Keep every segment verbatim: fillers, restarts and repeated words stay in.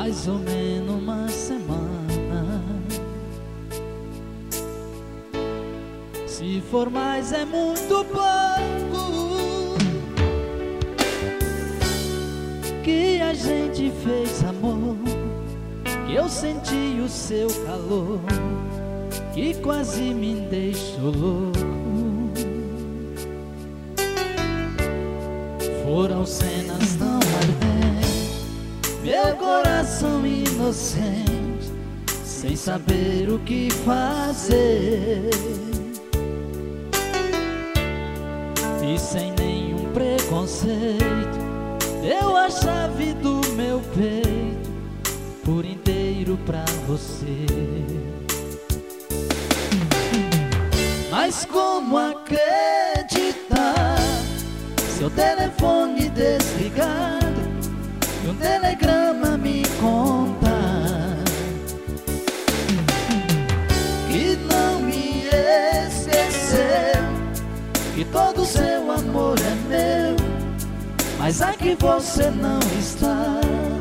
mais ou menos uma semana. Se for mais é muito pouco que a gente fez amor, que eu senti o seu calor, que quase me deixou louco. Foram cenas tão ardentes, meu coração inocente, sem saber o que fazer, e sem nenhum preconceito deu a chave do meu peito por inteiro pra você. Mas como acreditar, seu telefone desligado e um telegrama me conta que não me esqueceu, que todo seu amor é meu, mas aqui você não está.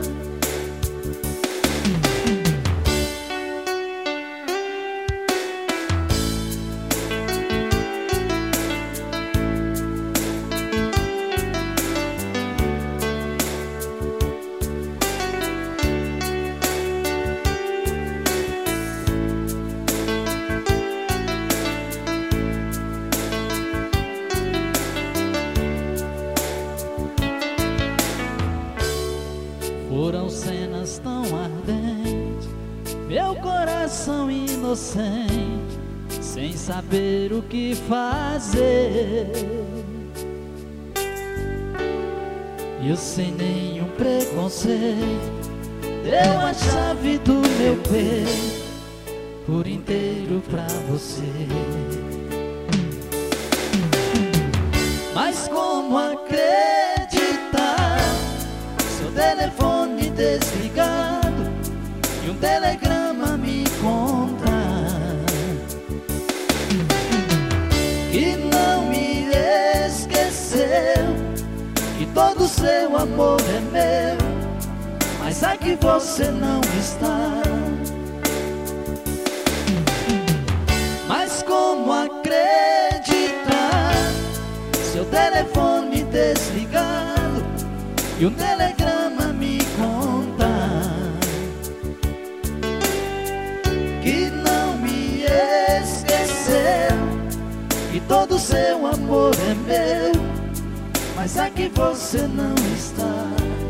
Foram cenas tão ardentes, meu coração inocente, sem saber o que fazer, e eu sem nenhum preconceito deu a chave do meu peito por inteiro pra você. Mas como acreditar, seu telefone desligado e um telegrama me conta que não me esqueceu, que todo seu amor é meu, mas aqui você não está. Mas como acreditar, seu telefone desligado e um telegrama me conta que não me esqueceu, que todo seu amor é meu, mas aqui você não está.